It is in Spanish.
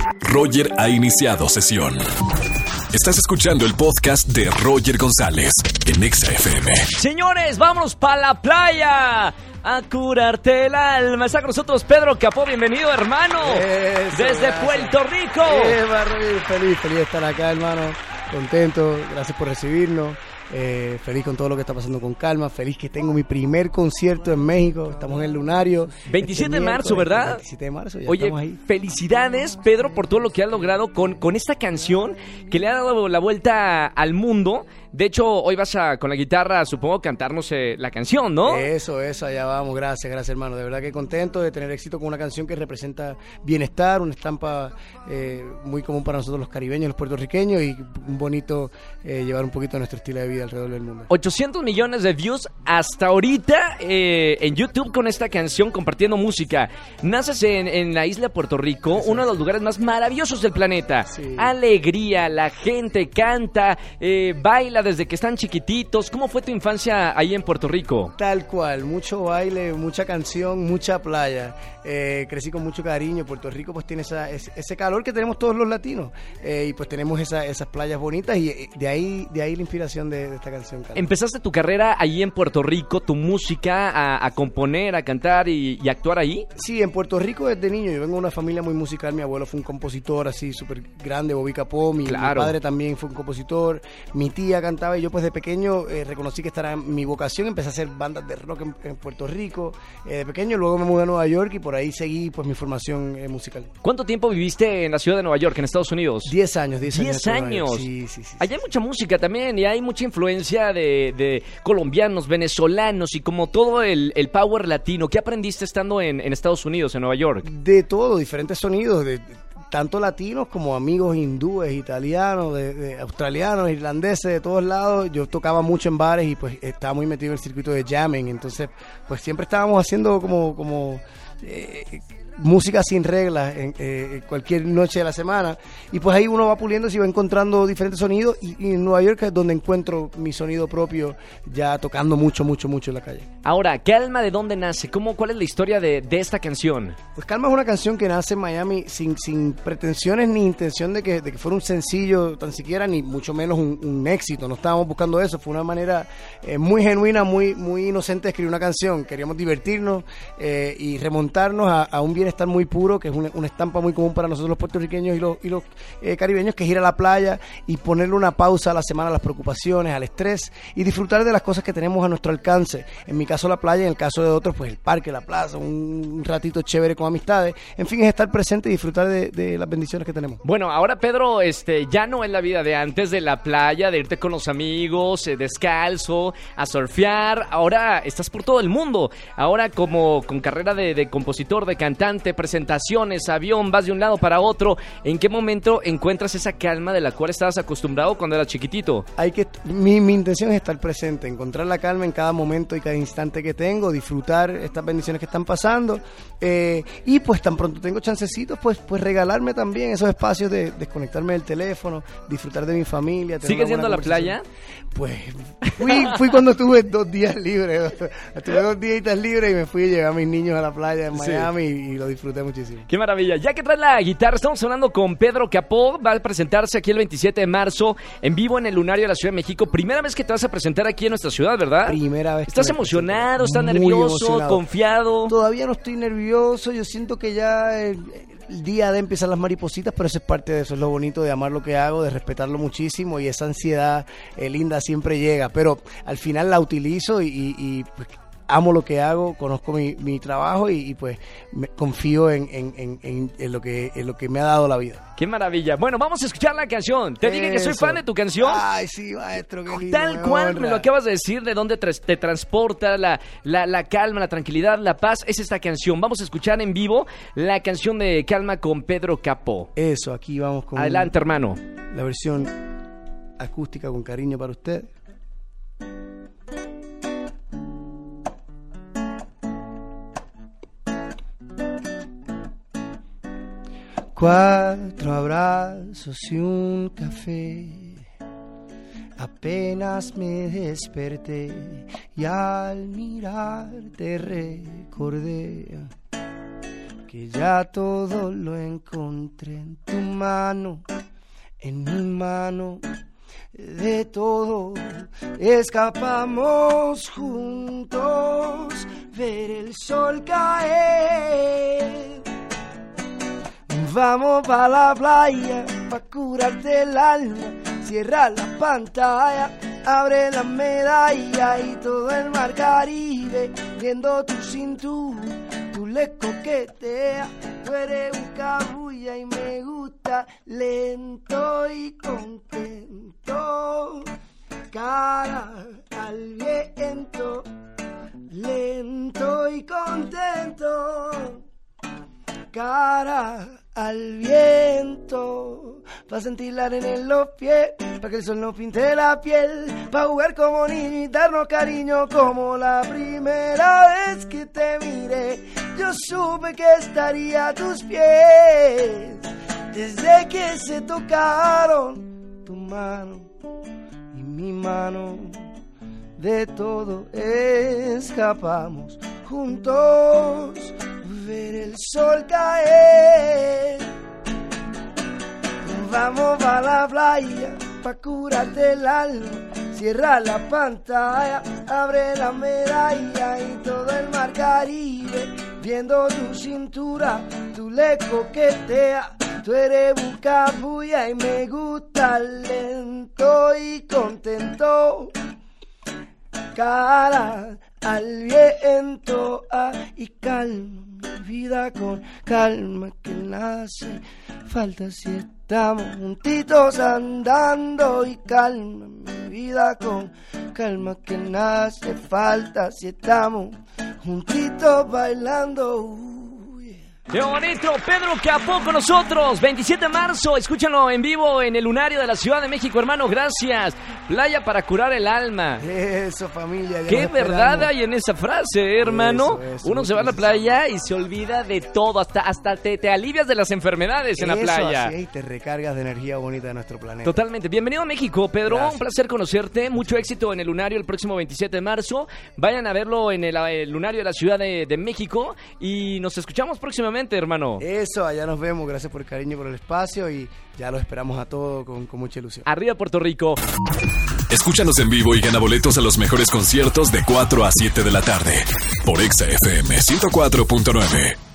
Roger ha iniciado sesión. Estás escuchando el podcast de Roger González en Exa FM. Señores, vámonos para la playa a curarte el alma. Está con nosotros Pedro Capó. Bienvenido, hermano. Desde gracias. Puerto Rico. Feliz de estar acá, hermano. Contento, gracias por recibirnos. Feliz con todo lo que está pasando con Calma. Feliz que tengo mi primer concierto en México. Estamos en el Lunario 27 de marzo, ¿verdad? 27 de marzo, ya Oye, estamos ahí. Felicidades, Pedro, por todo lo que has logrado con esta canción que le ha dado la vuelta al mundo. De hecho, hoy vas con la guitarra, supongo, cantarnos la canción, ¿no? Eso, allá vamos. Gracias, hermano. De verdad que contento de tener éxito con una canción que representa bienestar, una estampa muy común para nosotros los caribeños, los puertorriqueños, y un bonito llevar un poquito de nuestro estilo de vida alrededor del mundo. 800 millones de views hasta ahorita en YouTube con esta canción, compartiendo música. Naces en la isla de Puerto Rico, sí, uno de los lugares más maravillosos del planeta. Sí. Alegría, la gente canta, baila desde que están chiquititos. ¿Cómo fue tu infancia ahí en Puerto Rico? Tal cual, mucho baile, mucha canción, mucha playa. Crecí con mucho cariño. Puerto Rico pues tiene ese calor que tenemos todos los latinos, y pues tenemos esas playas bonitas, y de ahí la inspiración de esta canción. Calma. ¿Empezaste tu carrera allí en Puerto Rico, tu música, a componer, a cantar y actuar ahí? Sí, en Puerto Rico desde niño. Yo vengo de una familia muy musical. Mi abuelo fue un compositor así súper grande, Bobby Capó. Mi padre también fue un compositor. Mi tía cantaba, y yo pues de pequeño reconocí que esta era mi vocación. Empecé a hacer bandas de rock en Puerto Rico de pequeño. Luego me mudé a Nueva York y por ahí seguí pues mi formación musical. ¿Cuánto tiempo viviste en la ciudad de Nueva York, en Estados Unidos? 10 años. 10 años. Sí. Allá hay mucha música también, y hay mucha influencia de colombianos, venezolanos, y como todo el power latino. ¿Qué aprendiste estando en Estados Unidos, en Nueva York? De todo, diferentes sonidos, tanto latinos como amigos hindúes, italianos, de australianos, irlandeses, de todos lados. Yo tocaba mucho en bares y pues estaba muy metido en el circuito de jamming. Entonces pues siempre estábamos haciendo como música sin reglas en cualquier noche de la semana, y pues ahí uno va puliendo y va encontrando diferentes sonidos, y en Nueva York es donde encuentro mi sonido propio, ya tocando mucho en la calle. Ahora, Calma, ¿de dónde nace? ¿Cuál es la historia de esta canción? Pues Calma es una canción que nace en Miami sin pretensiones ni intención de que fuera un sencillo tan siquiera, ni mucho menos un éxito. No estábamos buscando eso. Fue una manera muy genuina, muy inocente de escribir una canción. Queríamos divertirnos y remontarnos a un bienestar muy puro, que es una estampa muy común para nosotros los puertorriqueños y los caribeños, que es ir a la playa y ponerle una pausa a la semana a las preocupaciones, al estrés, y disfrutar de las cosas que tenemos a nuestro alcance. En mi caso la playa, en el caso de otros pues el parque, la plaza, un ratito chévere con amistades. En fin, es estar presente y disfrutar de las bendiciones que tenemos. Bueno, ahora Pedro, ya no es la vida de antes, de la playa, de irte con los amigos, descalzo, a surfear. Ahora estás por todo el mundo. Ahora con carrera de compositor, de cantante, presentaciones, avión, vas de un lado para otro. ¿En qué momento encuentras esa calma de la cual estabas acostumbrado cuando eras chiquitito? Mi intención es estar presente, encontrar la calma en cada momento y cada instante que tengo, disfrutar estas bendiciones que están pasando, y pues tan pronto tengo chancecitos, pues regalarme también esos espacios de desconectarme del teléfono, disfrutar de mi familia. ¿Sigues yendo a la playa? Pues fui cuando tuve 2 días libres. Tuve 2 días libres y me fui a llevar a mis niños a la playa en Miami, sí, y lo disfruté muchísimo. Qué maravilla. Ya que traes la guitarra, estamos hablando con Pedro Capó. Va a presentarse aquí el 27 de marzo en vivo en el Lunario de la Ciudad de México. Primera vez que te vas a presentar aquí en nuestra ciudad, ¿verdad? Primera vez. ¿Estás emocionado? ¿Estás nervioso? ¿Confiado? Todavía no estoy nervioso. Yo siento que ya el día de empezar las maripositas, pero eso es parte de eso. Es lo bonito de amar lo que hago, de respetarlo muchísimo, y esa ansiedad linda siempre llega, pero al final la utilizo y pues, amo lo que hago, conozco mi trabajo y pues confío en lo que me ha dado la vida. ¡Qué maravilla! Bueno, vamos a escuchar la canción. Te dije que soy fan de tu canción. Ay, sí, maestro, qué lindo. Tal cual me lo acabas de decir, de dónde te transporta la calma, la tranquilidad, la paz. Es esta canción. Vamos a escuchar en vivo la canción de Calma con Pedro Capó. Eso, aquí vamos con... Adelante, hermano. La versión acústica con cariño para usted. Cuatro abrazos y un café. Apenas me desperté y al mirarte recordé que ya todo lo encontré en tu mano, en mi mano. De todo escapamos juntos, ver el sol caer. Vamos pa' la playa, pa' curarte el alma. Cierra la pantalla, abre la medalla y todo el mar Caribe, viendo tu cintura, tú le coqueteas. Tú eres un cabulla y me gusta lento y contento. Cara al viento, lento y contento. Cara al viento, pa' sentir la arena en los pies, pa' que el sol nos pinte la piel, pa' jugar como niños y darnos cariño como la primera vez que te miré. Yo supe que estaría a tus pies desde que se tocaron tu mano y mi mano. De todo escapamos juntos, ver el sol caer. Vamos a la playa pa' curarte el alma. Cierra la pantalla, abre la medalla y todo el mar Caribe, viendo tu cintura, tú le coqueteas. Tú eres bucabulla y me gusta lento y contento. Cara al viento, y calma mi vida con calma, que nace falta si estamos juntitos andando. Y calma mi vida con calma, que nace falta si estamos juntitos bailando. ¡Qué bonito! Pedro Capó con nosotros, 27 de marzo, escúchalo en vivo en el Lunario de la Ciudad de México, hermano, gracias. Playa para curar el alma. Eso, familia. Qué verdad hay en esa frase, hermano. Eso, uno se va a la playa y se olvida de todo, hasta te alivias de las enfermedades en la playa. Así, y te recargas de energía bonita de nuestro planeta. Totalmente. Bienvenido a México, Pedro. Gracias. Un placer conocerte. Mucho éxito en el Lunario el próximo 27 de marzo. Vayan a verlo en el Lunario de la Ciudad de México y nos escuchamos próximamente, hermano. Eso, allá nos vemos. Gracias por el cariño y por el espacio y ya lo esperamos a todos con mucha ilusión. Arriba Puerto Rico. Escúchanos en vivo y gana boletos a los mejores conciertos de 4 a 7 de la tarde por Exa FM 104.9.